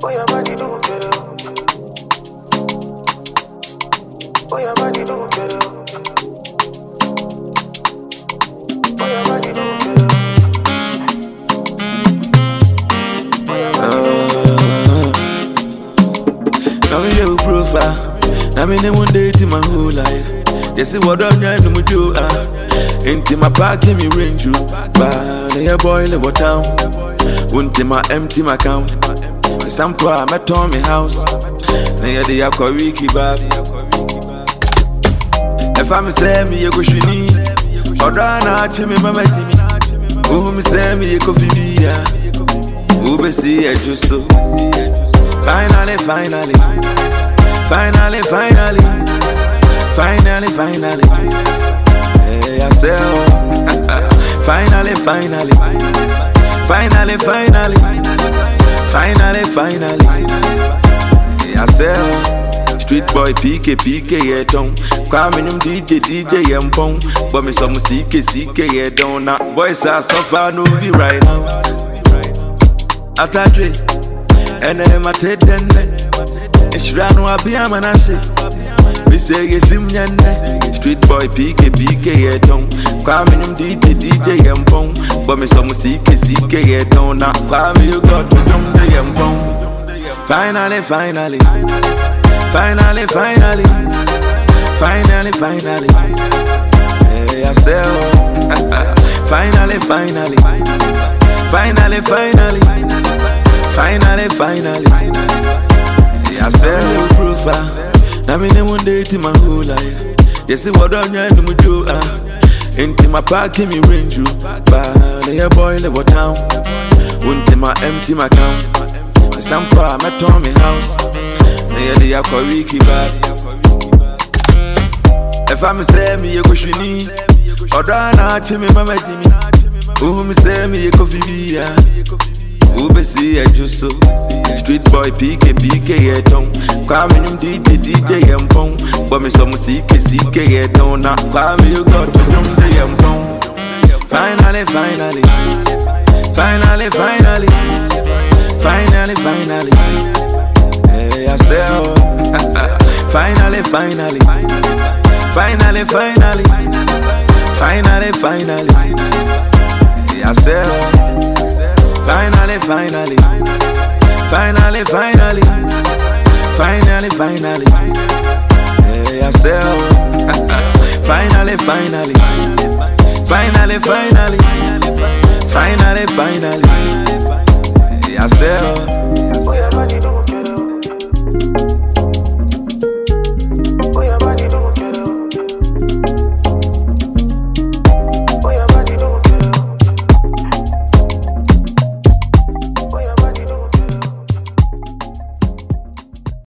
Oh, your body do better. Oh, your body do better. Oh, your body do better. Now me have a profile. Now me one day to my whole life. They say what I'm doing, no do into my park, give me range you. But they boil the town. Won't my empty my account. Some poor I'm at Tommy house. They are the Aquawiki bab. If I'm saying me, you go shini. Or Dana, Chimmy, Mamma, who me say me, you go Fibia. Who be see it just so. Finally, finally. Finally, finally. Finally, finally. Hey, I say, finally, finally. Finally, finally. Finally, finally. Hey, I say, street boy, PK, yeah, don't. Kwame DJ, Yampong. But me some CK, yeah, don't. Now, boys are so far, no be right now. After three, and then I take them. It's run what be a man. We say yes, street boy, PK, yeah, don't. Kwame DJ, Yampong. But me some CK, yeah, don't. Now, Kwame, you got to jump the Yampong. Finally, finally. Finally, finally. Finally, finally. Hey, I say, finally, finally. Finally, finally. Finally, finally. Hey, I say, profile. Now me one day to my whole life. You see what I'm doing, no do into my park, give me range you. But they boil the town. Won't my empty my account. Some poor I'm at Tommy house. They are the Aquawiki bad. If I'm say me, you go shini. Or Dana, Chimmy, Mamma, who me say me, you go Fibia. Who be see it just so. Street boy, PK, yeah, don't. Kwame DJ, Yampong. But me some CK, yeah, don't. Now, Kwame, you got to jump the Yampong. Finally, finally. Finally, finally. Finally, finally. Hey, I say, finally, finally. Finally, finally. Finally, finally. Hey, I say, finally, finally. Finally, finally. Finally, finally. Hey, I say, finally, finally. Finally, finally. Finally, finally. Hey, I say,